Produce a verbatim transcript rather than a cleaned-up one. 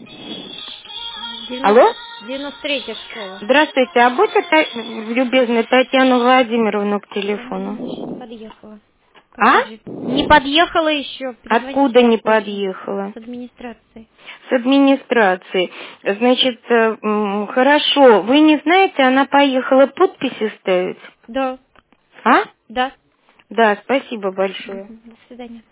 Алло? девяносто третья школа. Здравствуйте, а будьте та- любезны Татьяну Владимировну к Она еще не телефону? подъехала. А? Попозже. Не подъехала еще. Перезвоните Откуда не попозже. подъехала? С администрации. С администрации. Значит, э, м, хорошо. Вы не знаете, она поехала подписи ставить? Да. А? Да. Да, спасибо большое. Мгм. До свидания.